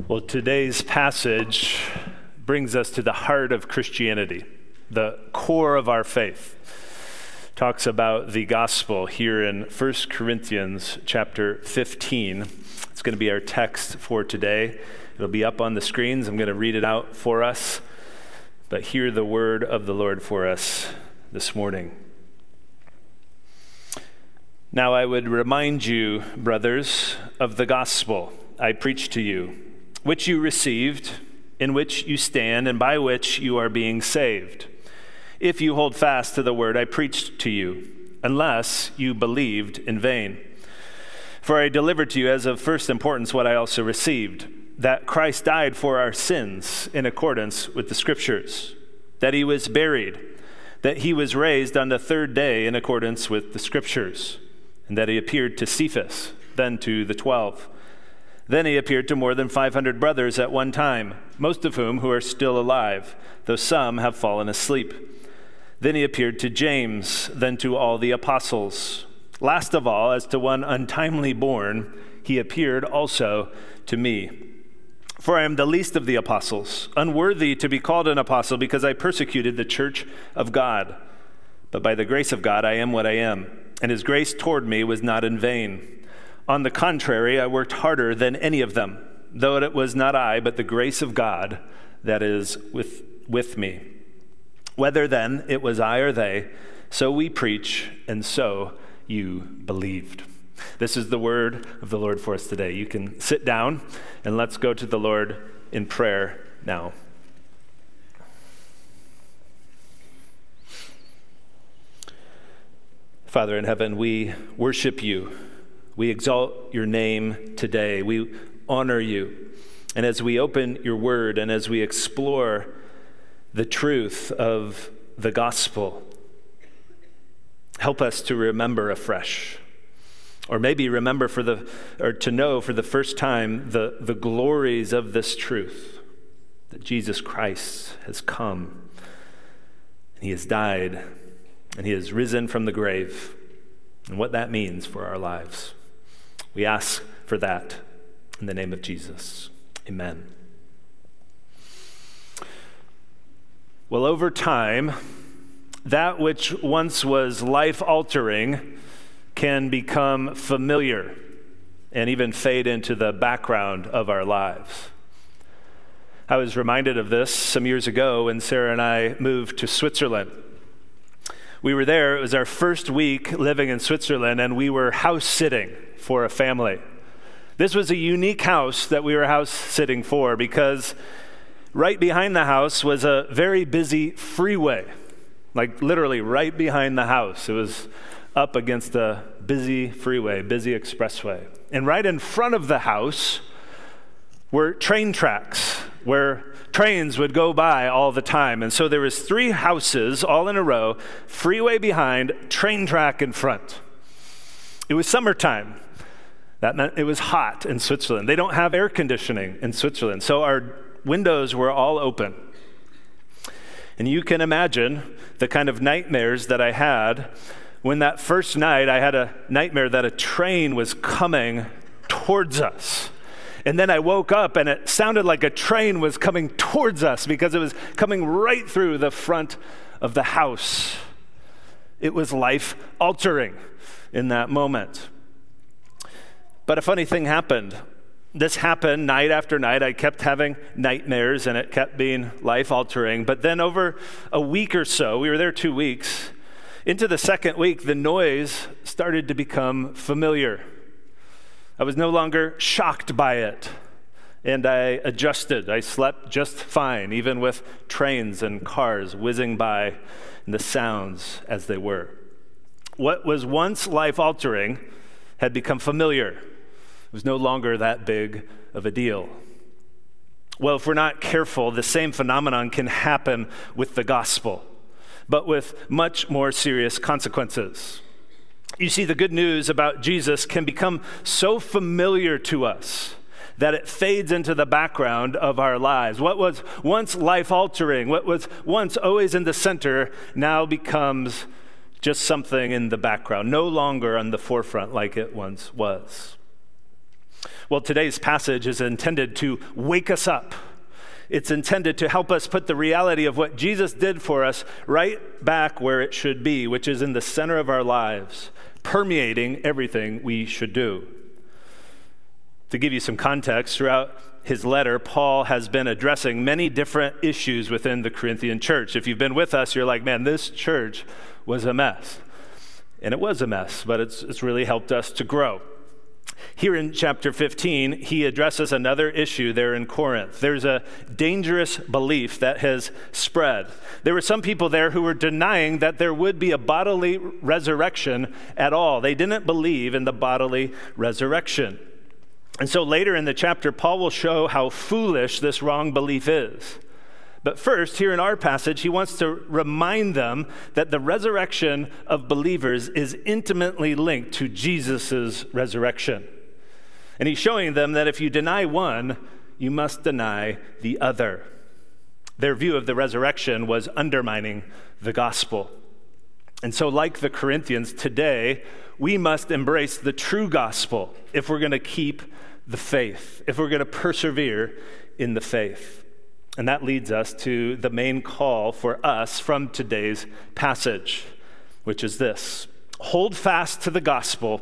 Well, today's passage brings us to the heart of Christianity, the core of our faith. Talks about the gospel here in 1 Corinthians chapter 15. It's going to be our text for today. It'll be up on the screens. I'm going to read it out for us. But hear the word of the Lord for us this morning. Now I would remind you, brothers, of the gospel I preached to you, which you received, in which you stand, and by which you are being saved, if you hold fast to the word I preached to you, unless you believed in vain. For I delivered to you as of first importance what I also received, that Christ died for our sins in accordance with the Scriptures, that he was buried, that he was raised on the third day in accordance with the Scriptures, and that he appeared to Cephas, then to the 12. Then he appeared to more than 500 brothers at one time, most of whom who are still alive, though some have fallen asleep. Then he appeared to James, then to all the apostles. Last of all, as to one untimely born, he appeared also to me. For I am the least of the apostles, unworthy to be called an apostle because I persecuted the church of God. But by the grace of God I am what I am, and his grace toward me was not in vain. On the contrary, I worked harder than any of them, though it was not I, but the grace of God that is with me. Whether then it was I or they, so we preach, and so you believed. This is the word of the Lord for us today. You can sit down, and let's go to the Lord in prayer now. Father in heaven, we worship you. We exalt your name today. We honor you. And as we open your word and as we explore the truth of the gospel, help us to remember afresh, or maybe remember to know for the first time the glories of this truth, that Jesus Christ has come, and he has died, and he has risen from the grave, and what that means for our lives. We ask for that in the name of Jesus. Amen. Well, over time, that which once was life-altering can become familiar and even fade into the background of our lives. I was reminded of this some years ago when Sarah and I moved to Switzerland. We were there. It was our first week living in Switzerland, and we were house sitting for a family. This was a unique house that we were house sitting for because right behind the house was a very busy freeway, like literally right behind the house. It was up against a busy freeway, busy expressway. And right in front of the house were train tracks where trains would go by all the time. And so there was 3 houses all in a row, freeway behind, train track in front. It was summertime. That meant it was hot in Switzerland. They don't have air conditioning in Switzerland, so our windows were all open. And you can imagine the kind of nightmares that I had when that first night I had a nightmare that a train was coming towards us. And then I woke up and it sounded like a train was coming towards us because it was coming right through the front of the house. It was life-altering in that moment. But a funny thing happened. This happened night after night. I kept having nightmares and it kept being life-altering. But then over a week or so, we were there 2 weeks, into the second week, the noise started to become familiar. I was no longer shocked by it, and I adjusted. I slept just fine, even with trains and cars whizzing by and the sounds as they were. What was once life-altering had become familiar. It was no longer that big of a deal. Well, if we're not careful, the same phenomenon can happen with the gospel, but with much more serious consequences. You see, the good news about Jesus can become so familiar to us that it fades into the background of our lives. What was once life-altering, what was once always in the center, now becomes just something in the background, no longer on the forefront like it once was. Well, today's passage is intended to wake us up. It's intended to help us put the reality of what Jesus did for us right back where it should be, which is in the center of our lives, permeating everything we should do. To give you some context, throughout his letter, Paul has been addressing many different issues within the Corinthian church. If you've been with us, you're like, man, this church was a mess. And it was a mess, but it's really helped us to grow. Here in chapter 15, he addresses another issue there in Corinth. There's a dangerous belief that has spread. There were some people there who were denying that there would be a bodily resurrection at all. They didn't believe in the bodily resurrection. And so later in the chapter, Paul will show how foolish this wrong belief is. But first, here in our passage, he wants to remind them that the resurrection of believers is intimately linked to Jesus' resurrection. And he's showing them that if you deny one, you must deny the other. Their view of the resurrection was undermining the gospel. And so like the Corinthians today, we must embrace the true gospel if we're going to keep the faith, if we're going to persevere in the faith. And that leads us to the main call for us from today's passage, which is this: hold fast to the gospel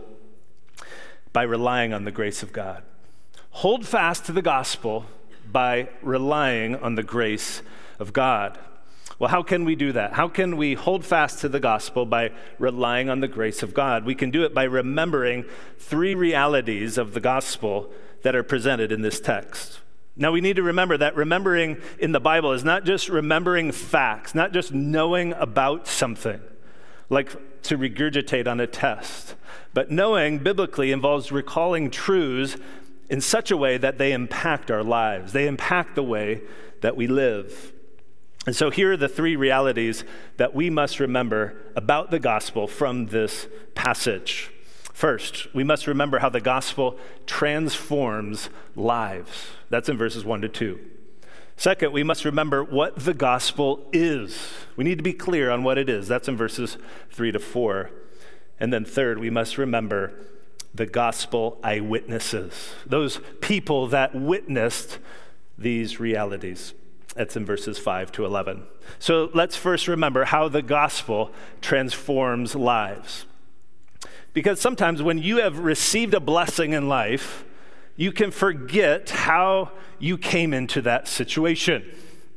by relying on the grace of God. Hold fast to the gospel by relying on the grace of God. Well, how can we do that? How can we hold fast to the gospel by relying on the grace of God? We can do it by remembering three realities of the gospel that are presented in this text. Now, we need to remember that remembering in the Bible is not just remembering facts, not just knowing about something, like to regurgitate on a test. But knowing biblically involves recalling truths in such a way that they impact our lives. They impact the way that we live. And so here are the three realities that we must remember about the gospel from this passage. First, we must remember how the gospel transforms lives. That's in verses 1 to 2. Second, we must remember what the gospel is. We need to be clear on what it is. That's in verses 3 to 4. And then third, we must remember the gospel eyewitnesses, those people that witnessed these realities. That's in verses 5 to 11. So let's first remember how the gospel transforms lives. Because sometimes when you have received a blessing in life, you can forget how you came into that situation.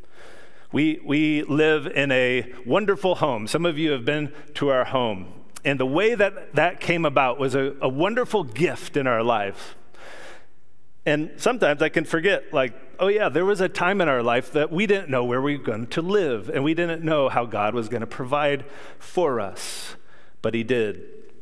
We live in a wonderful home. Some of you have been to our home. And the way that came about was a wonderful gift in our life. And sometimes I can forget, like, oh yeah, there was a time in our life that we didn't know where we were going to live, and we didn't know how God was going to provide for us, but he did.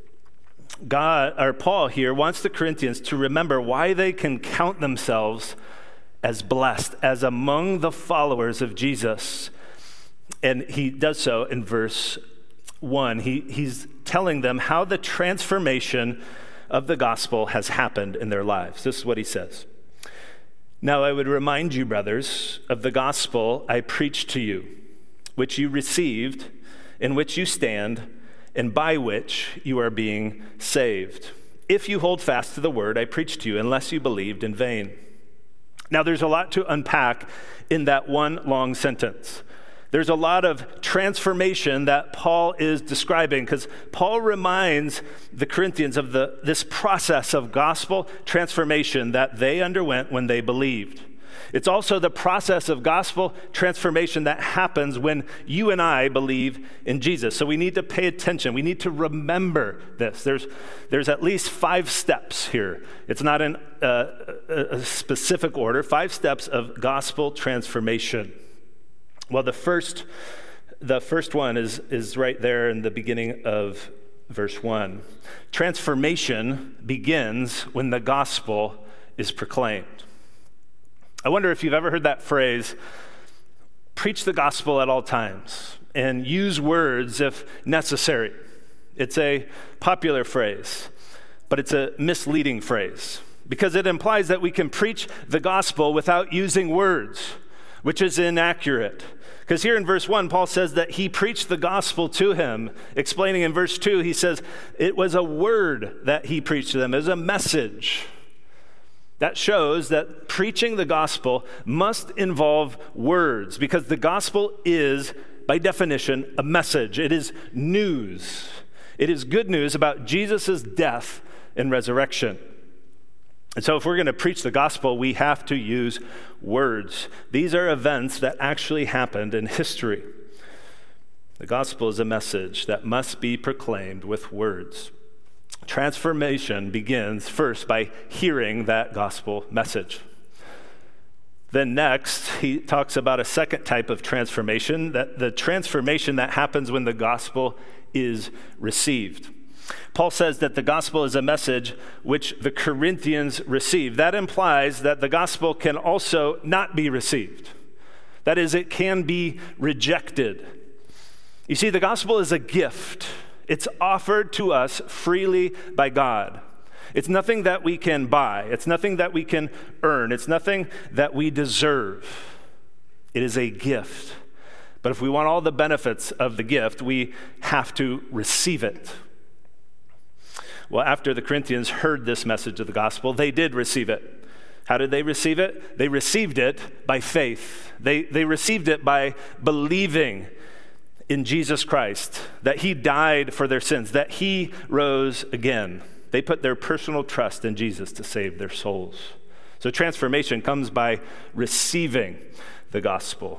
Paul here wants the Corinthians to remember why they can count themselves as blessed, as among the followers of Jesus. And he does so in verse 1. He's telling them how the transformation of the gospel has happened in their lives. This is what he says. Now I would remind you, brothers, of the gospel I preached to you, which you received, in which you stand, and by which you are being saved, if you hold fast to the word I preached to you, unless you believed in vain. Now there's a lot to unpack in that one long sentence. There's a lot of transformation that Paul is describing, because Paul reminds the Corinthians of this process of gospel transformation that they underwent when they believed. It's also the process of gospel transformation that happens when you and I believe in Jesus. So we need to pay attention. We need to remember this. There's at least 5 steps here. It's not in a specific order. 5 steps of gospel transformation. Well, the first one is right there in the beginning of verse 1. Transformation begins when the gospel is proclaimed. I wonder if you've ever heard that phrase, preach the gospel at all times, and use words if necessary. It's a popular phrase, but it's a misleading phrase, because it implies that we can preach the gospel without using words, which is inaccurate. Because here in verse 1, Paul says that he preached the gospel to him. Explaining in verse 2, he says it was a word that he preached to them. It was a message. That shows that preaching the gospel must involve words, because the gospel is, by definition, a message. It is news. It is good news about Jesus' death and resurrection. And so if we're going to preach the gospel, we have to use words. These are events that actually happened in history. The gospel is a message that must be proclaimed with words. Transformation begins first by hearing that gospel message. Then next, he talks about a second type of transformation, that the transformation that happens when the gospel is received. Paul says that the gospel is a message which the Corinthians received. That implies that the gospel can also not be received. That is, it can be rejected. You see, the gospel is a gift. It's offered to us freely by God. It's nothing that we can buy. It's nothing that we can earn. It's nothing that we deserve. It is a gift. But if we want all the benefits of the gift, we have to receive it. Well, after the Corinthians heard this message of the gospel, they did receive it. How did they receive it? They received it by faith. They received it by believing in Jesus Christ, that he died for their sins, that he rose again. They put their personal trust in Jesus to save their souls. So transformation comes by receiving the gospel.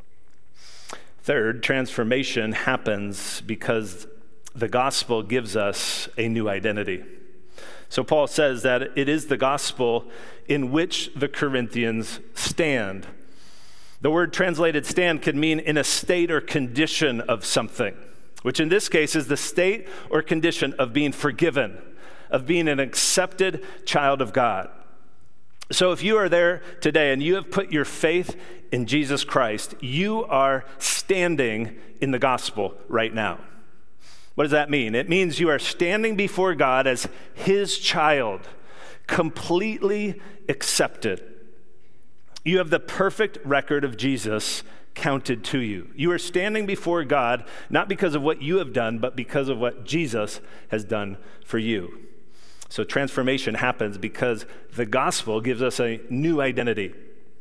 Third, transformation happens because the gospel gives us a new identity. So Paul says that it is the gospel in which the Corinthians stand. The word translated stand could mean in a state or condition of something, which in this case is the state or condition of being forgiven, of being an accepted child of God. So if you are there today and you have put your faith in Jesus Christ, you are standing in the gospel right now. What does that mean? It means you are standing before God as his child, completely accepted. You have the perfect record of Jesus counted to you. You are standing before God not because of what you have done, but because of what Jesus has done for you. So transformation happens because the gospel gives us a new identity.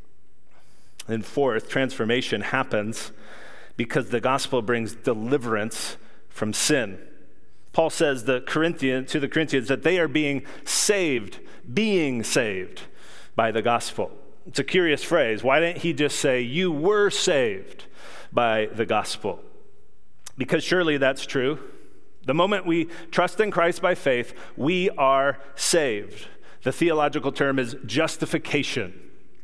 And fourth, transformation happens because the gospel brings deliverance from sin. Paul says to the Corinthians that they are being saved by the gospel. It's a curious phrase. Why didn't he just say, you were saved by the gospel? Because surely that's true. The moment we trust in Christ by faith, we are saved. The theological term is justification.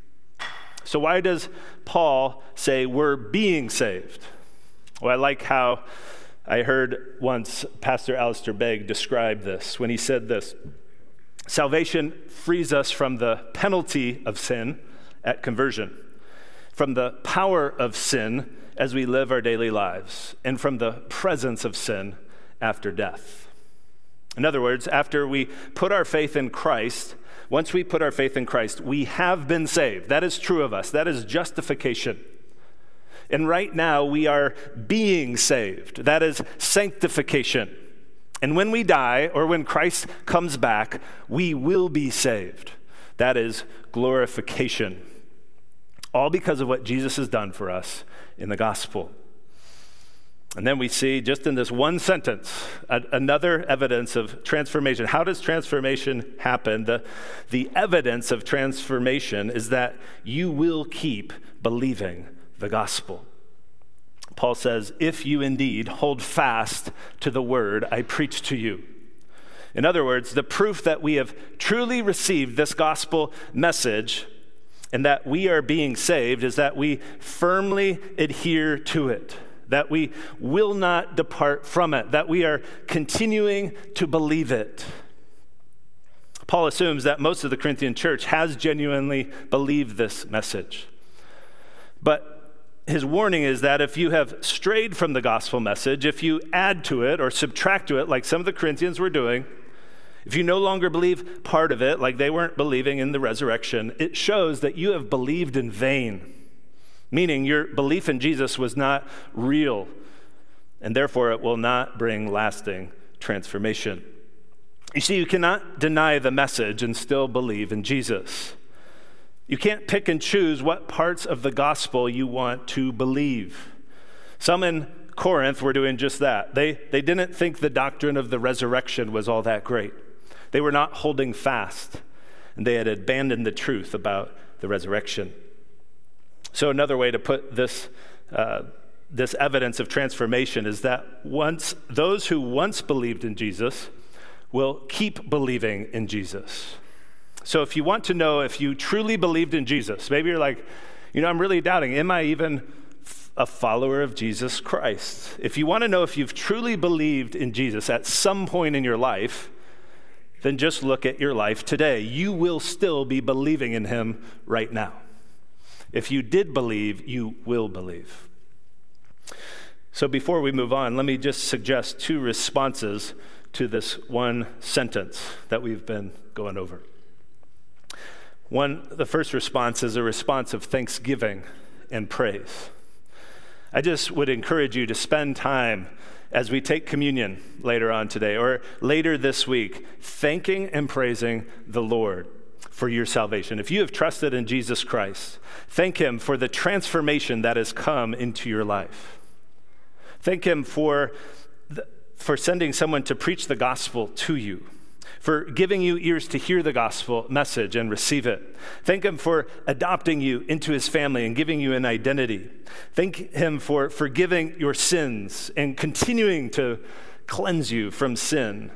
So why does Paul say we're being saved? Well, I like how I heard once Pastor Alistair Begg describe this when he said this: salvation frees us from the penalty of sin at conversion, from the power of sin as we live our daily lives, and from the presence of sin after death. In other words, after we put our faith in Christ, once we put our faith in Christ, we have been saved. That is true of us. That is justification. And right now we are being saved. That is sanctification. And when we die, or when Christ comes back, we will be saved. That is glorification. All because of what Jesus has done for us in the gospel. And then we see, just in this one sentence, another evidence of transformation. How does transformation happen? The evidence of transformation is that you will keep believing the gospel. Paul says, if you indeed hold fast to the word I preach to you. In other words, the proof that we have truly received this gospel message and that we are being saved is that we firmly adhere to it, that we will not depart from it, that we are continuing to believe it. Paul assumes that most of the Corinthian church has genuinely believed this message. But his warning is that if you have strayed from the gospel message, if you add to it or subtract to it, like some of the Corinthians were doing, if you no longer believe part of it, like they weren't believing in the resurrection, it shows that you have believed in vain, meaning your belief in Jesus was not real, and therefore it will not bring lasting transformation. You see, you cannot deny the message and still believe in Jesus. You can't pick and choose what parts of the gospel you want to believe. Some in Corinth were doing just that. They didn't think the doctrine of the resurrection was all that great. They were not holding fast, and they had abandoned the truth about the resurrection. So another way to put this evidence of transformation is that those who once believed in Jesus will keep believing in Jesus. So if you want to know if you truly believed in Jesus, maybe you're like, I'm really doubting, am I even a follower of Jesus Christ? If you want to know if you've truly believed in Jesus at some point in your life, then just look at your life today. You will still be believing in him right now. If you did believe, you will believe. So before we move on, let me just suggest two responses to this one sentence that we've been going over. The first response is a response of thanksgiving and praise. I just would encourage you to spend time as we take communion later on today or later this week, thanking and praising the Lord for your salvation. If you have trusted in Jesus Christ, thank him for the transformation that has come into your life. Thank him for sending someone to preach the gospel to you, for giving you ears to hear the gospel message and receive it. Thank him for adopting you into his family and giving you an identity. Thank him for forgiving your sins and continuing to cleanse you from sin.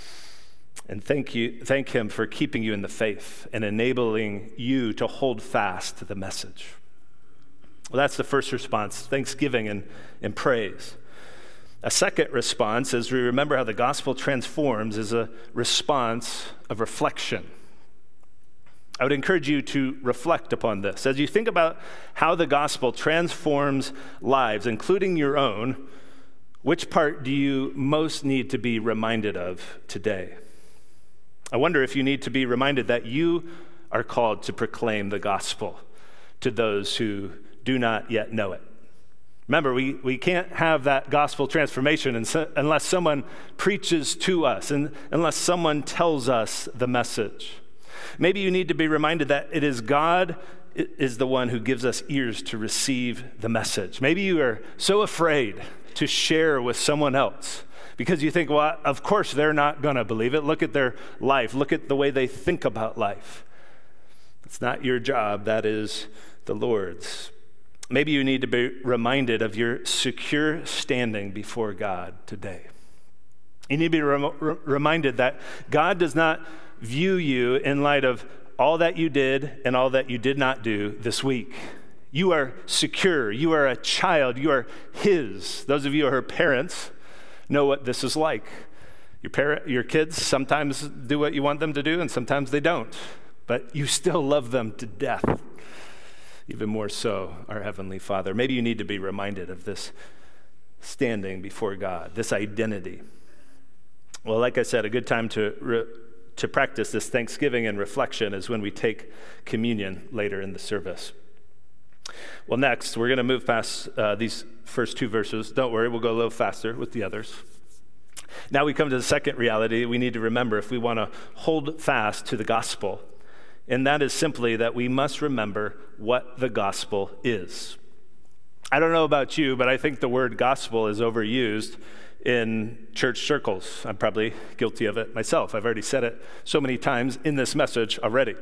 And thank him for keeping you in the faith and enabling you to hold fast to the message. Well, that's the first response, thanksgiving and praise. A second response, as we remember how the gospel transforms, is a response of reflection. I would encourage you to reflect upon this. As you think about how the gospel transforms lives, including your own, which part do you most need to be reminded of today? I wonder if you need to be reminded that you are called to proclaim the gospel to those who do not yet know it. Remember, we can't have that gospel transformation unless someone preaches to us and unless someone tells us the message. Maybe you need to be reminded that it is God is the one who gives us ears to receive the message. Maybe you are so afraid to share with someone else because you think, well, of course they're not going to believe it. Look at their life. Look at the way they think about life. It's not your job. That is the Lord's. Maybe you need to be reminded of your secure standing before God today. You need to be reminded that God does not view you in light of all that you did and all that you did not do this week. You are secure. You are a child. You are his. Those of you who are parents know what this is like. Your kids sometimes do what you want them to do and sometimes they don't, but you still love them to death. Even more so, our Heavenly Father. Maybe you need to be reminded of this standing before God, this identity. Well, like I said, a good time to practice this thanksgiving and reflection is when we take communion later in the service. Well, next, we're going to move past these first two verses. Don't worry, we'll go a little faster with the others. Now we come to the second reality we need to remember if we want to hold fast to the gospel. And that is simply that we must remember what the gospel is. I don't know about you, but I think the word gospel is overused in church circles. I'm probably guilty of it myself. I've already said it so many times in this message already.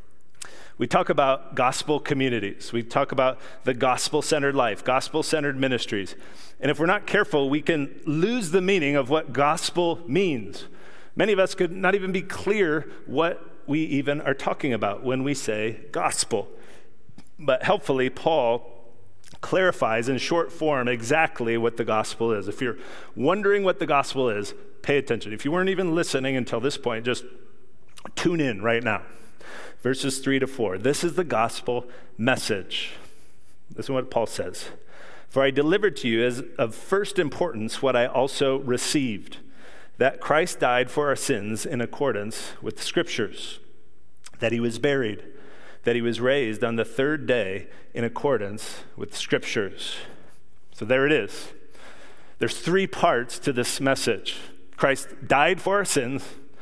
We talk about gospel communities. We talk about the gospel-centered life, gospel-centered ministries. And if we're not careful, we can lose the meaning of what gospel means. Many of us could not even be clear what we even are talking about when we say gospel. But helpfully, Paul clarifies in short form exactly what the gospel is. If you're wondering what the gospel is, pay attention. If you weren't even listening until this point, just tune in right now. Verses 3-4. This is the gospel message. This is what Paul says. For I delivered to you as of first importance what I also received, that Christ died for our sins in accordance with the Scriptures, that he was buried, that he was raised on the third day in accordance with the Scriptures. So there it is. There's three parts to this message. Christ died for our sins.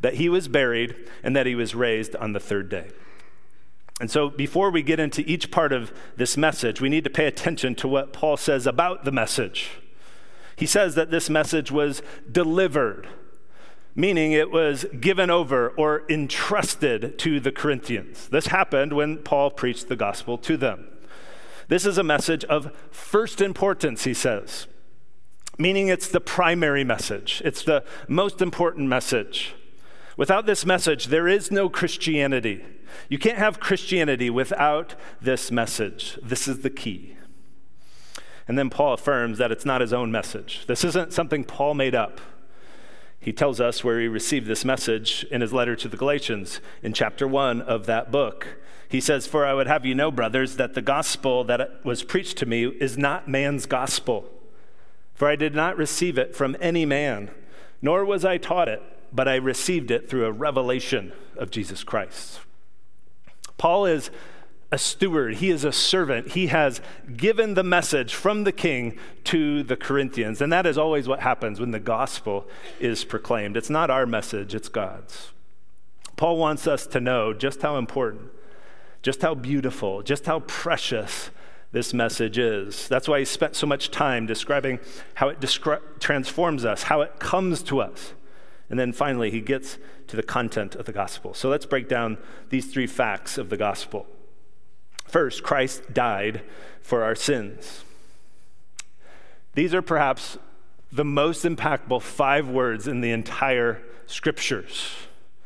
that he was buried, and that he was raised on the third day. And so before we get into each part of this message, we need to pay attention to what Paul says about the message. He says that this message was delivered, meaning it was given over or entrusted to the Corinthians. This happened when Paul preached the gospel to them. This is a message of first importance, he says, meaning it's the primary message. It's the most important message. Without this message, there is no Christianity. You can't have Christianity without this message. This is the key. And then Paul affirms that it's not his own message. This isn't something Paul made up. He tells us where he received this message in his letter to the Galatians in chapter 1 of that book. He says, "For I would have you know, brothers, that the gospel that was preached to me is not man's gospel. For I did not receive it from any man, nor was I taught it, but I received it through a revelation of Jesus Christ." Paul is a steward. He is a servant. He has given the message from the king to the Corinthians. And that is always what happens when the gospel is proclaimed. It's not our message, it's God's. Paul wants us to know just how important, just how beautiful, just how precious this message is. That's why he spent so much time describing how it transforms us, how it comes to us. And then finally, he gets to the content of the gospel. So let's break down these three facts of the gospel. First, Christ died for our sins. These are perhaps the most impactful 5 words in the entire scriptures.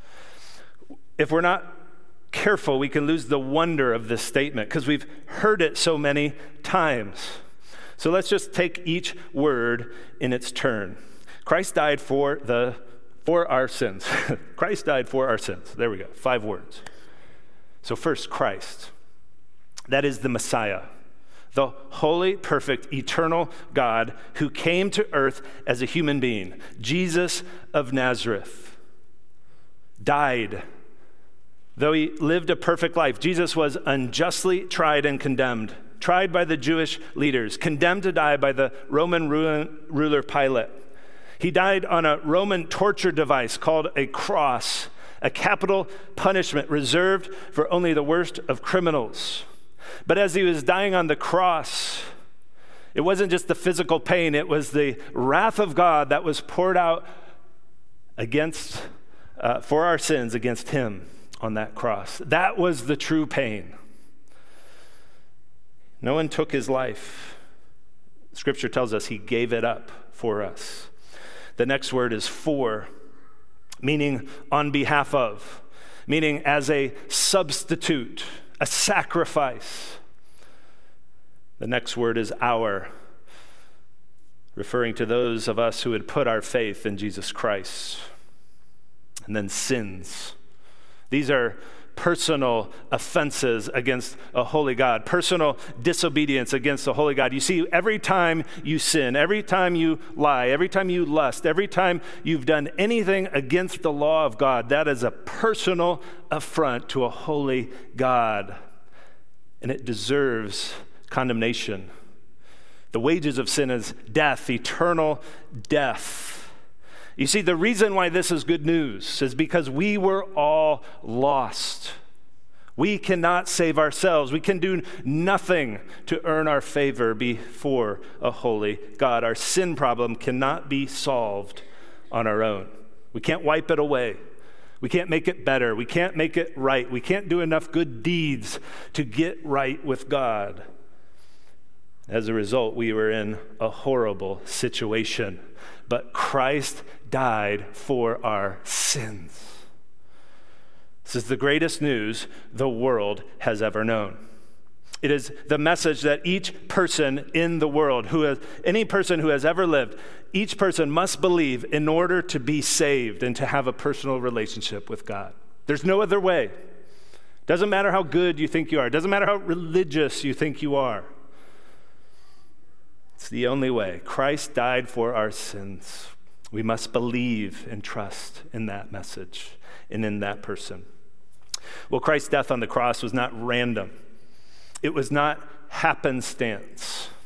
If we're not careful, we can lose the wonder of this statement because we've heard it so many times. So let's just take each word in its turn. Christ died for our sins. Christ died for our sins. There we go. 5 words. So first, Christ. That is the Messiah, the holy, perfect, eternal God who came to earth as a human being. Jesus of Nazareth died. Though he lived a perfect life, Jesus was unjustly tried and condemned, tried by the Jewish leaders, condemned to die by the Roman ruler Pilate. He died on a Roman torture device called a cross, a capital punishment reserved for only the worst of criminals. But as he was dying on the cross, it wasn't just the physical pain, it was the wrath of God that was poured out for our sins against him on that cross. That was the true pain. No one took his life. Scripture tells us he gave it up for us. The next word is for, meaning on behalf of, meaning as a substitute, a sacrifice. The next word is our, referring to those of us who had put our faith in Jesus Christ. And then sins. These are personal offenses against a holy God, personal disobedience against a holy God. You see, every time you sin, every time you lie, every time you lust, every time you've done anything against the law of God, that is a personal affront to a holy God, and it deserves condemnation. The wages of sin is death, eternal death. You see, the reason why this is good news is because we were all lost. We cannot save ourselves. We can do nothing to earn our favor before a holy God. Our sin problem cannot be solved on our own. We can't wipe it away. We can't make it better. We can't make it right. We can't do enough good deeds to get right with God. As a result, we were in a horrible situation. But Christ died for our sins. This is the greatest news the world has ever known. It is the message that each person in the world, any person who has ever lived, each person must believe in order to be saved and to have a personal relationship with God. There's no other way. Doesn't matter how good you think you are. Doesn't matter how religious you think you are. It's the only way. Christ died for our sins. We must believe and trust in that message and in that person. Well, Christ's death on the cross was not random. It was not happenstance.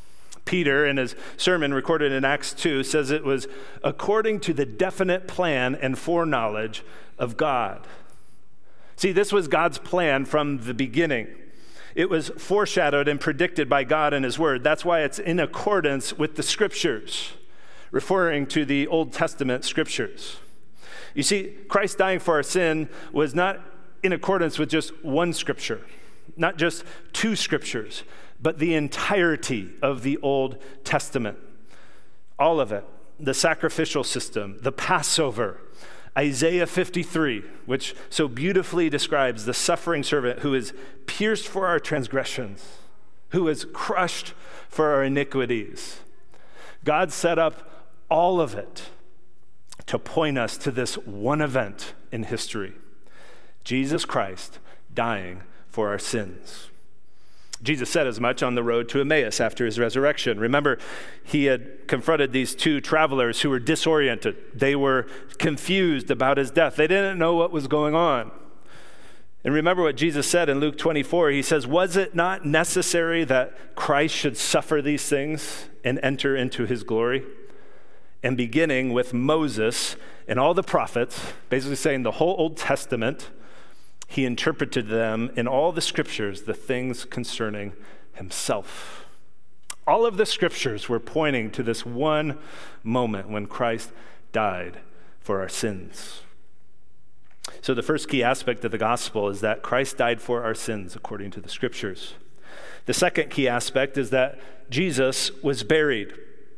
Peter, in his sermon recorded in Acts 2, says it was according to the definite plan and foreknowledge of God. See, this was God's plan from the beginning. It was foreshadowed and predicted by God in his word. That's why it's in accordance with the scriptures, referring to the Old Testament scriptures. You see, Christ dying for our sin was not in accordance with just one scripture, not just two scriptures, but the entirety of the Old Testament. All of it. The sacrificial system, the Passover, Isaiah 53, which so beautifully describes the suffering servant who is pierced for our transgressions, who is crushed for our iniquities. God set up all of it to point us to this one event in history, Jesus Christ dying for our sins. Jesus said as much on the road to Emmaus after his resurrection. Remember, he had confronted these two travelers who were disoriented. They were confused about his death. They didn't know what was going on. And remember what Jesus said in Luke 24. He says, "Was it not necessary that Christ should suffer these things and enter into his glory?" And beginning with Moses and all the prophets, basically saying the whole Old Testament, he interpreted them in all the scriptures, the things concerning himself. All of the scriptures were pointing to this one moment when Christ died for our sins. So the first key aspect of the gospel is that Christ died for our sins according to the scriptures. The second key aspect is that Jesus was buried.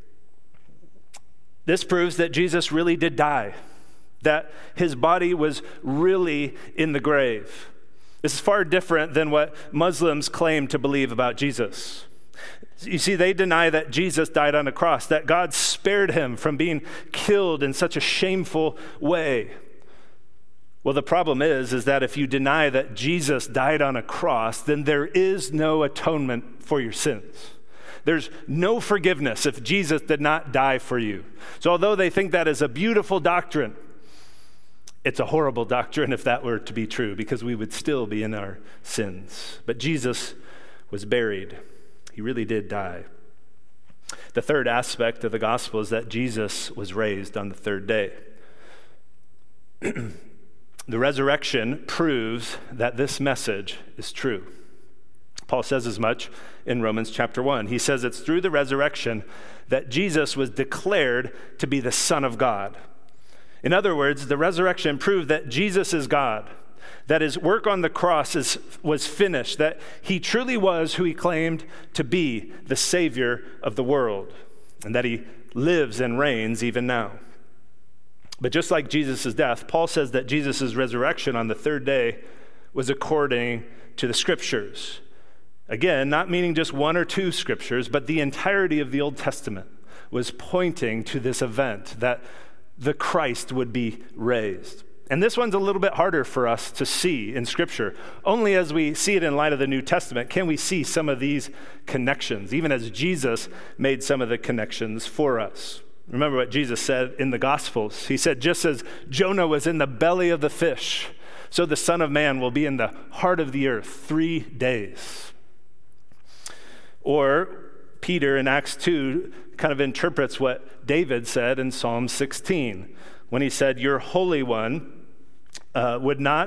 This proves that Jesus really did die, that his body was really in the grave. This is far different than what Muslims claim to believe about Jesus. You see, they deny that Jesus died on a cross, that God spared him from being killed in such a shameful way. Well, the problem is that if you deny that Jesus died on a cross, then there is no atonement for your sins. There's no forgiveness if Jesus did not die for you. So although they think that is a beautiful doctrine, it's a horrible doctrine if that were to be true, because we would still be in our sins. But Jesus was buried. He really did die. The third aspect of the gospel is that Jesus was raised on the third day. The resurrection proves that this message is true. Paul says as much in Romans chapter 1. He says it's through the resurrection that Jesus was declared to be the Son of God. In other words, the resurrection proved that Jesus is God, that his work on the cross was finished, that he truly was who he claimed to be, the Savior of the world, and that he lives and reigns even now. But just like Jesus' death, Paul says that Jesus' resurrection on the third day was according to the scriptures. Again, not meaning just one or two scriptures, but the entirety of the Old Testament was pointing to this event, that the Christ would be raised. And this one's a little bit harder for us to see in Scripture. Only as we see it in light of the New Testament can we see some of these connections, even as Jesus made some of the connections for us. Remember what Jesus said in the Gospels. He said, just as Jonah was in the belly of the fish, so the Son of Man will be in the heart of the earth 3 days. Or Peter in Acts 2 kind of interprets what David said in Psalm 16 when he said, "Your Holy One that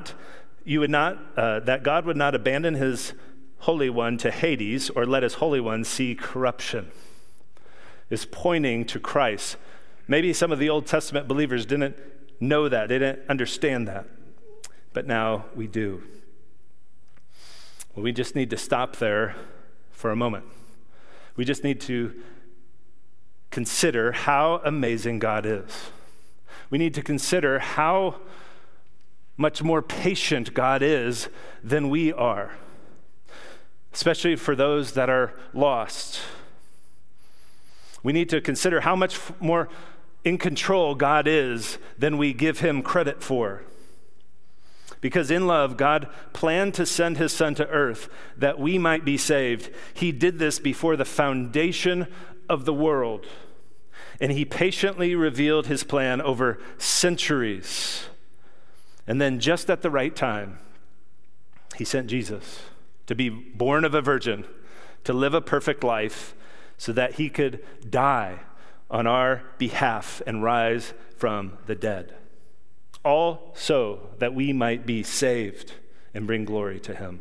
God would not abandon his Holy One to Hades or let his Holy One see corruption," is pointing to Christ. Maybe some of the Old Testament believers didn't know that, they didn't understand that, but now we do. Well, we just need to stop there for a moment. We just need to consider how amazing God is. We need to consider how much more patient God is than we are, especially for those that are lost. We need to consider how much more in control God is than we give him credit for. Because in love, God planned to send his Son to earth that we might be saved. He did this before the foundation of the world. And he patiently revealed his plan over centuries. And then just at the right time, he sent Jesus to be born of a virgin, to live a perfect life, so that he could die on our behalf and rise from the dead. All so that we might be saved and bring glory to him.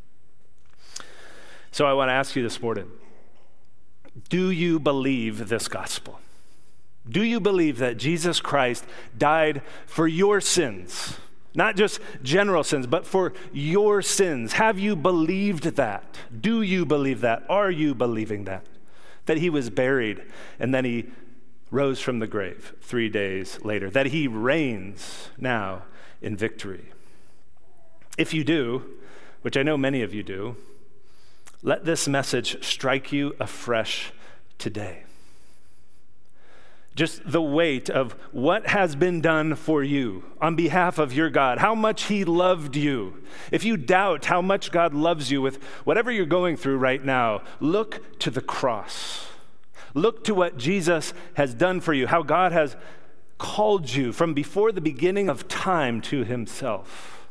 So I want to ask you this morning, do you believe this gospel? Do you believe that Jesus Christ died for your sins? Not just general sins, but for your sins. Have you believed that? Do you believe that? Are you believing that? That he was buried and then he rose from the grave 3 days later. That he reigns now in victory. If you do, which I know many of you do, let this message strike you afresh today. Just the weight of what has been done for you on behalf of your God, how much he loved you. If you doubt how much God loves you with whatever you're going through right now, look to the cross. Look to what Jesus has done for you, how God has called you from before the beginning of time to himself.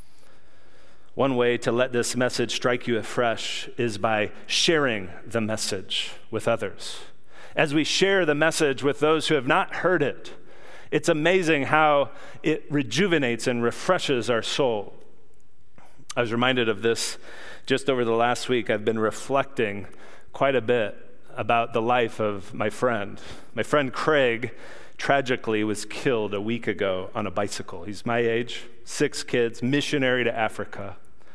One way to let this message strike you afresh is by sharing the message with others. As we share the message with those who have not heard it, it's amazing how it rejuvenates and refreshes our soul. I was reminded of this just over the last week. I've been reflecting quite a bit about the life of my friend. My friend Craig tragically was killed a week ago on a bicycle. He's my age, 6 kids, missionary to Africa.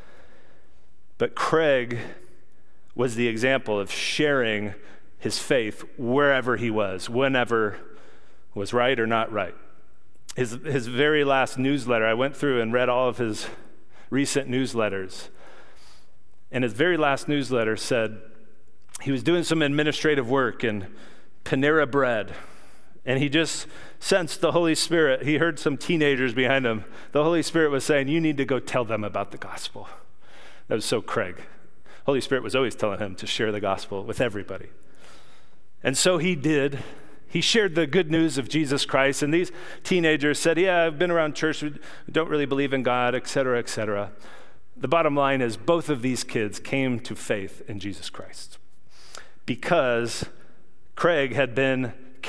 But Craig was the example of sharing his faith wherever he was, whenever was right or not right. His very last newsletter, I went through and read all of his recent newsletters. And his very last newsletter said he was doing some administrative work in Panera Bread. And he just sensed the Holy Spirit. He heard some teenagers behind him. The Holy Spirit was saying, you need to go tell them about the gospel. That was so Craig. Holy Spirit was always telling him to share the gospel with everybody. And so he did. He shared the good news of Jesus Christ. And these teenagers said, yeah, I've been around church. We don't really believe in God, et cetera, et cetera. The bottom line is both of these kids came to faith in Jesus Christ because Craig had been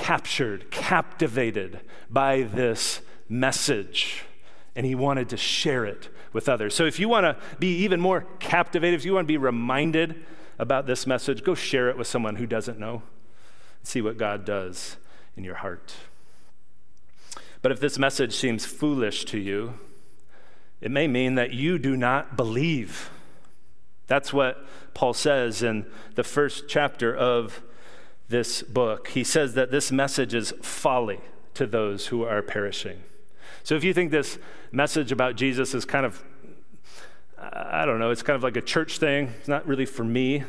captivated by this message, and he wanted to share it with others. So if you want to be even more captivated, if you want to be reminded about this message, go share it with someone who doesn't know. See what God does in your heart. But if this message seems foolish to you, it may mean that you do not believe. That's what Paul says in the first chapter of this book. He says that this message is folly to those who are perishing. So if you think this message about Jesus is kind of, I don't know, it's kind of like a church thing, it's not really for me.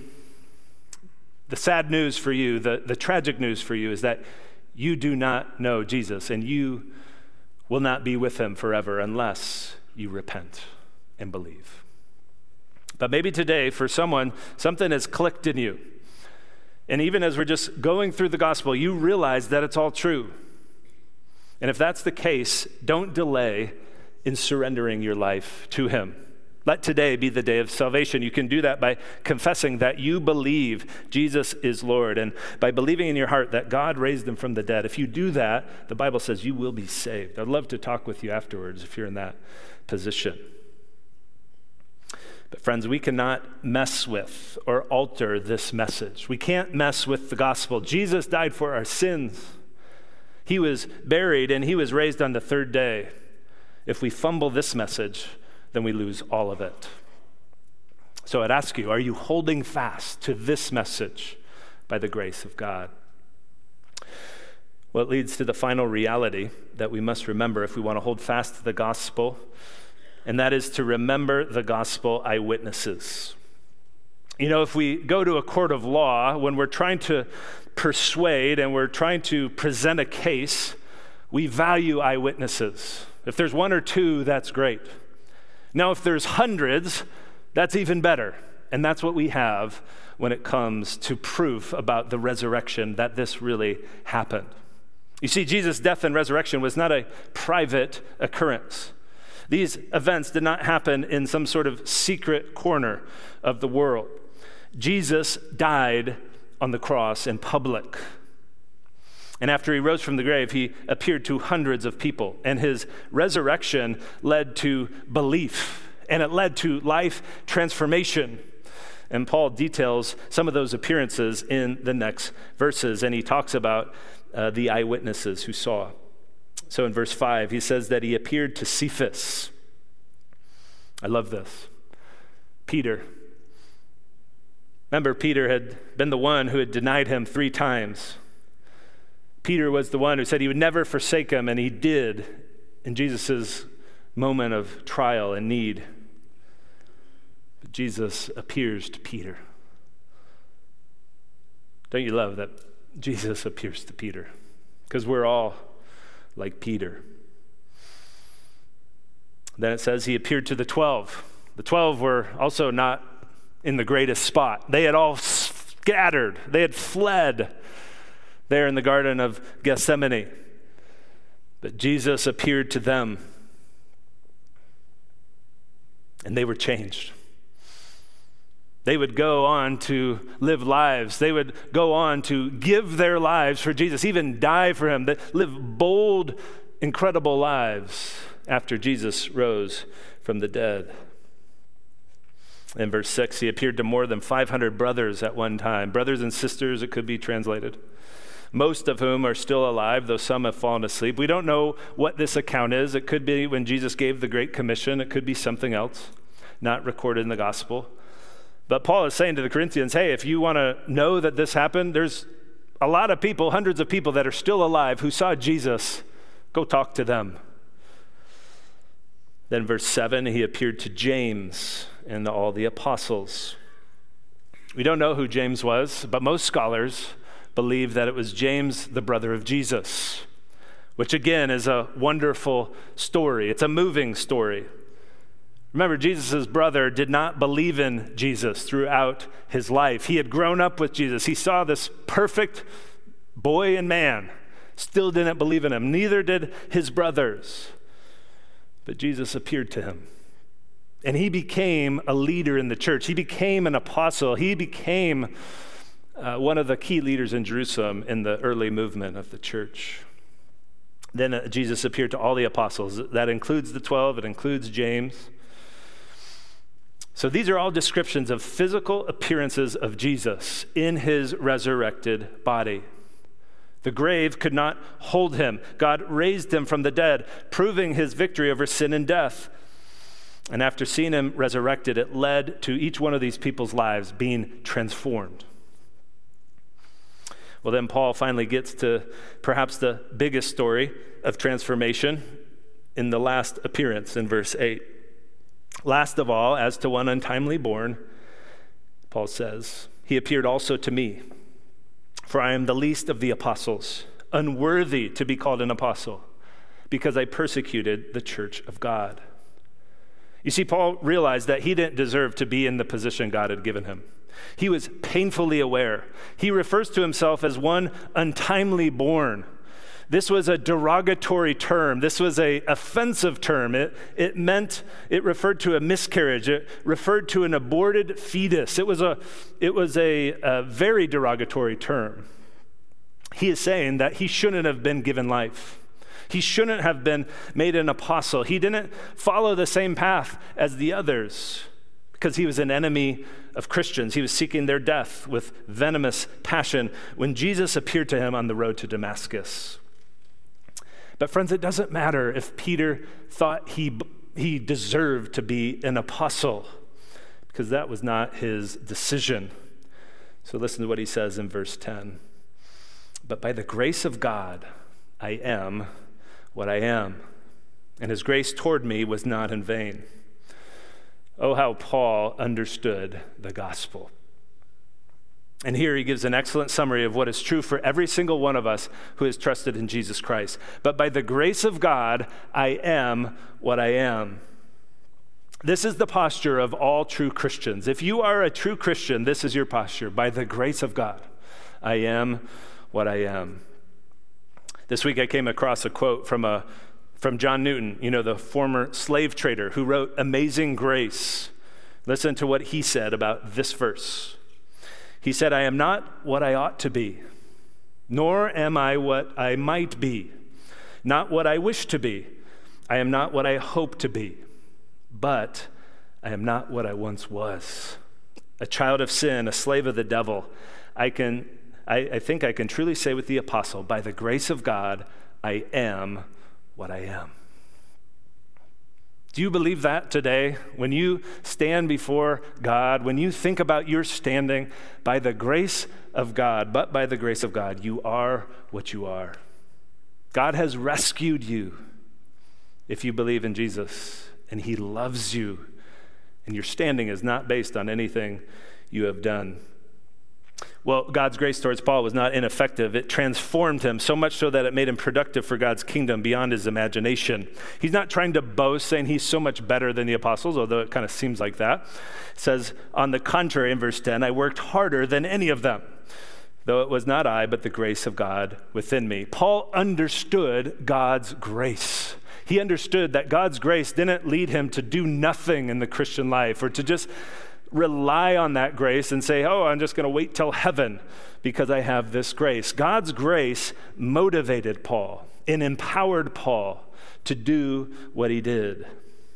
The sad news for you, the tragic news for you is that you do not know Jesus and you will not be with him forever unless you repent and believe. But maybe today, for someone, something has clicked in you. And even as we're just going through the gospel, you realize that it's all true. And if that's the case, don't delay in surrendering your life to him. Let today be the day of salvation. You can do that by confessing that you believe Jesus is Lord and by believing in your heart that God raised him from the dead. If you do that, the Bible says you will be saved. I'd love to talk with you afterwards if you're in that position. But friends, we cannot mess with or alter this message. We can't mess with the gospel. Jesus died for our sins. He was buried and he was raised on the 3rd day. If we fumble this message, then we lose all of it. So I'd ask you, are you holding fast to this message by the grace of God? Well, it leads to the final reality that we must remember if we want to hold fast to the gospel, and that is to remember the gospel eyewitnesses. You know, if we go to a court of law, when we're trying to persuade and we're trying to present a case, we value eyewitnesses. If there's 1 or 2, that's great. Now, if there's hundreds, that's even better. And that's what we have when it comes to proof about the resurrection, that this really happened. You see, Jesus' death and resurrection was not a private occurrence. These events did not happen in some sort of secret corner of the world. Jesus died on the cross in public. And after he rose from the grave, he appeared to hundreds of people. And his resurrection led to belief, and it led to life transformation. And Paul details some of those appearances in the next verses, and he talks about the eyewitnesses who saw. So in verse 5, he says that he appeared to Cephas. I love this. Peter. Remember, Peter had been the one who had denied him 3 times. Peter was the one who said he would never forsake him, and he did in Jesus' moment of trial and need. But Jesus appears to Peter. Don't you love that Jesus appears to Peter? Because we're all like Peter. Then it says he appeared to the 12. The 12 were also not in the greatest spot. They had all scattered. They had fled there in the Garden of Gethsemane. But Jesus appeared to them, and they were changed. They would go on to live lives. They would go on to give their lives for Jesus, even die for him. They live bold, incredible lives after Jesus rose from the dead. In verse 6, he appeared to more than 500 brothers at one time. Brothers and sisters, it could be translated. Most of whom are still alive, though some have fallen asleep. We don't know what this account is. It could be when Jesus gave the Great Commission. It could be something else, not recorded in the gospel. But Paul is saying to the Corinthians, hey, if you want to know that this happened, there's a lot of people, hundreds of people that are still alive who saw Jesus. Go talk to them. Then verse 7, he appeared to James and all the apostles. We don't know who James was, but most scholars believe that it was James, the brother of Jesus, which again is a wonderful story. It's a moving story. Remember, Jesus' brother did not believe in Jesus throughout his life. He had grown up with Jesus. He saw this perfect boy and man, still didn't believe in him. Neither did his brothers. But Jesus appeared to him. And he became a leader in the church. He became an apostle. He became one of the key leaders in Jerusalem in the early movement of the church. Then Jesus appeared to all the apostles. That includes the 12. It includes James. So these are all descriptions of physical appearances of Jesus in his resurrected body. The grave could not hold him. God raised him from the dead, proving his victory over sin and death. And after seeing him resurrected, it led to each one of these people's lives being transformed. Well, then Paul finally gets to perhaps the biggest story of transformation in the last appearance in verse 8. Last of all, as to one untimely born, Paul says, he appeared also to me, for I am the least of the apostles, unworthy to be called an apostle, because I persecuted the church of God. You see, Paul realized that he didn't deserve to be in the position God had given him. He was painfully aware. He refers to himself as one untimely born. This was a derogatory term. This was an offensive term. It referred to a miscarriage. It referred to an aborted fetus. It was a very derogatory term. He is saying that he shouldn't have been given life. He shouldn't have been made an apostle. He didn't follow the same path as the others because he was an enemy of Christians. He was seeking their death with venomous passion when Jesus appeared to him on the road to Damascus. But friends, it doesn't matter if Peter thought he deserved to be an apostle, because that was not his decision. So listen to what he says in verse 10. But by the grace of God, I am what I am, and his grace toward me was not in vain. Oh, how Paul understood the gospel. And here he gives an excellent summary of what is true for every single one of us who has trusted in Jesus Christ. But by the grace of God, I am what I am. This is the posture of all true Christians. If you are a true Christian, this is your posture. By the grace of God, I am what I am. This week I came across a quote from John Newton, the former slave trader who wrote Amazing Grace. Listen to what he said about this verse. He said, I am not what I ought to be, nor am I what I might be, not what I wish to be. I am not what I hope to be, but I am not what I once was. A child of sin, a slave of the devil. I think I can truly say with the apostle, by the grace of God, I am what I am. Do you believe that today? When you stand before God, when you think about your standing, by the grace of God, but by the grace of God, you are what you are. God has rescued you if you believe in Jesus, and he loves you, and your standing is not based on anything you have done. Well, God's grace towards Paul was not ineffective. It transformed him so much so that it made him productive for God's kingdom beyond his imagination. He's not trying to boast, saying he's so much better than the apostles, although it kind of seems like that. It says, on the contrary, in verse 10, I worked harder than any of them, though it was not I, but the grace of God within me. Paul understood God's grace. He understood that God's grace didn't lead him to do nothing in the Christian life or to just rely on that grace and say, oh, I'm just going to wait till heaven because I have this grace. God's grace motivated Paul and empowered Paul to do what he did.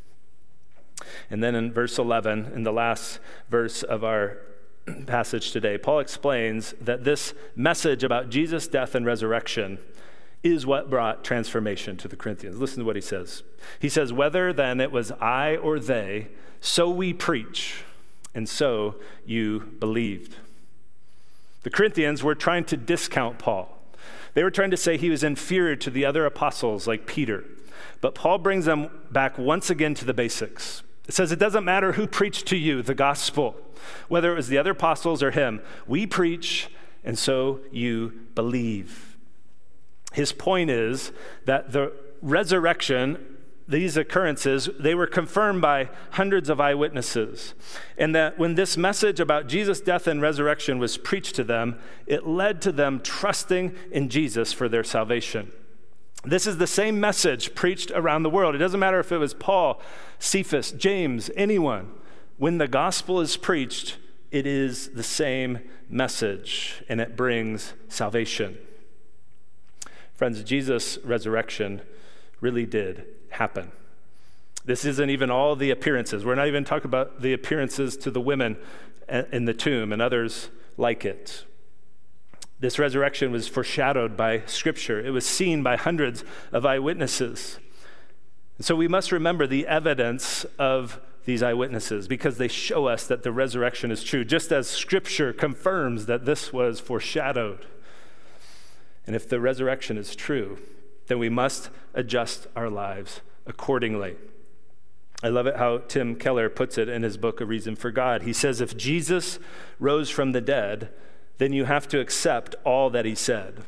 And then in verse 11, in the last verse of our passage today, Paul explains that this message about Jesus' death and resurrection is what brought transformation to the Corinthians. Listen to what he says. He says, whether then it was I or they, so we preach, and so you believed. The Corinthians were trying to discount Paul. They were trying to say he was inferior to the other apostles like Peter. But Paul brings them back once again to the basics. It says it doesn't matter who preached to you the gospel, whether it was the other apostles or him. We preach, and so you believe. His point is that the resurrection, these occurrences, they were confirmed by hundreds of eyewitnesses. And that when this message about Jesus' death and resurrection was preached to them, it led to them trusting in Jesus for their salvation. This is the same message preached around the world. It doesn't matter if it was Paul, Cephas, James, anyone. When the gospel is preached, it is the same message, and it brings salvation. Friends, Jesus' resurrection really did happen. This isn't even all the appearances. We're not even talking about the appearances to the women in the tomb and others like it. This resurrection was foreshadowed by Scripture. It was seen by hundreds of eyewitnesses. And so we must remember the evidence of these eyewitnesses because they show us that the resurrection is true, just as Scripture confirms that this was foreshadowed. And if the resurrection is true, then we must adjust our lives accordingly. I love it how Tim Keller puts it in his book, A Reason for God. He says, if Jesus rose from the dead, then you have to accept all that he said.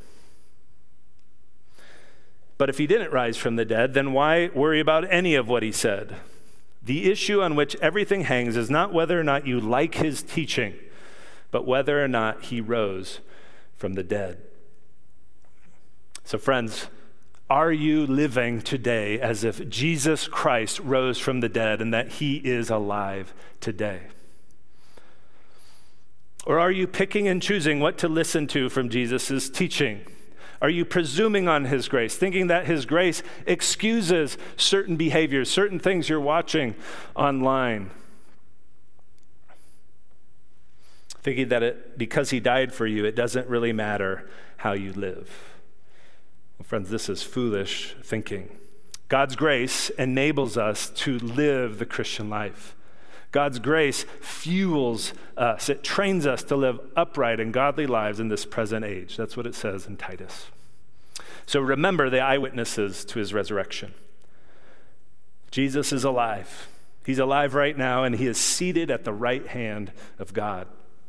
But if he didn't rise from the dead, then why worry about any of what he said? The issue on which everything hangs is not whether or not you like his teaching, but whether or not he rose from the dead. So friends, are you living today as if Jesus Christ rose from the dead and that he is alive today? Or are you picking and choosing what to listen to from Jesus' teaching? Are you presuming on his grace, thinking that his grace excuses certain behaviors, certain things you're watching online? Thinking that because he died for you, it doesn't really matter how you live. Well, friends, this is foolish thinking. God's grace enables us to live the Christian life. God's grace fuels us. It trains us to live upright and godly lives in this present age. That's what it says in Titus. So remember the eyewitnesses to his resurrection. Jesus is alive. He's alive right now, and he is seated at the right hand of God.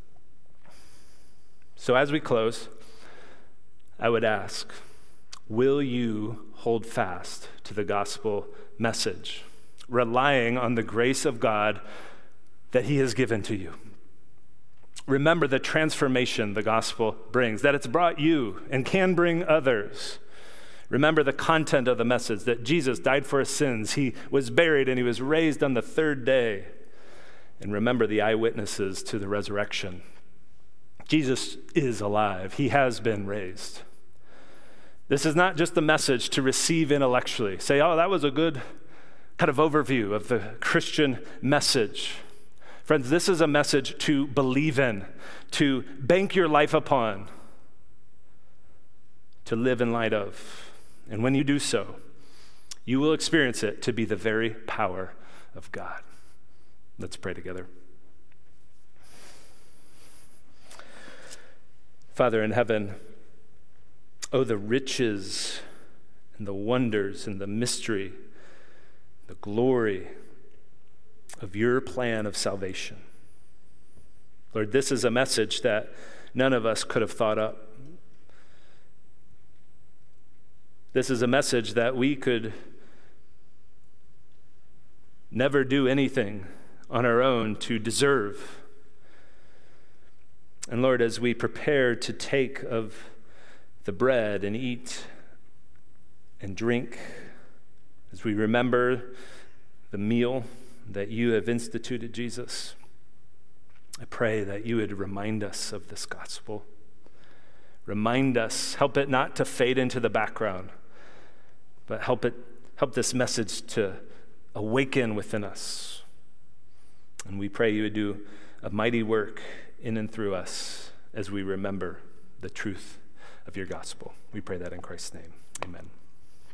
So as we close, I would ask, will you hold fast to the gospel message, relying on the grace of God that he has given to you? Remember the transformation the gospel brings, that it's brought you and can bring others. Remember the content of the message, that Jesus died for his sins, he was buried, and he was raised on the third day. And remember the eyewitnesses to the resurrection. Jesus is alive. He has been raised. This is not just a message to receive intellectually. Say, oh, that was a good kind of overview of the Christian message. Friends, this is a message to believe in, to bank your life upon, to live in light of. And when you do so, you will experience it to be the very power of God. Let's pray together. Father in heaven, oh, the riches and the wonders and the mystery, the glory of your plan of salvation. Lord, this is a message that none of us could have thought up. This is a message that we could never do anything on our own to deserve. And Lord, as we prepare to take of the bread and eat and drink, as we remember the meal that you have instituted, Jesus, I pray that you would remind us of this gospel. Remind us, help it not to fade into the background, but help this message to awaken within us. And we pray you would do a mighty work in and through us as we remember the truth of your gospel. We pray that in Christ's name. Amen.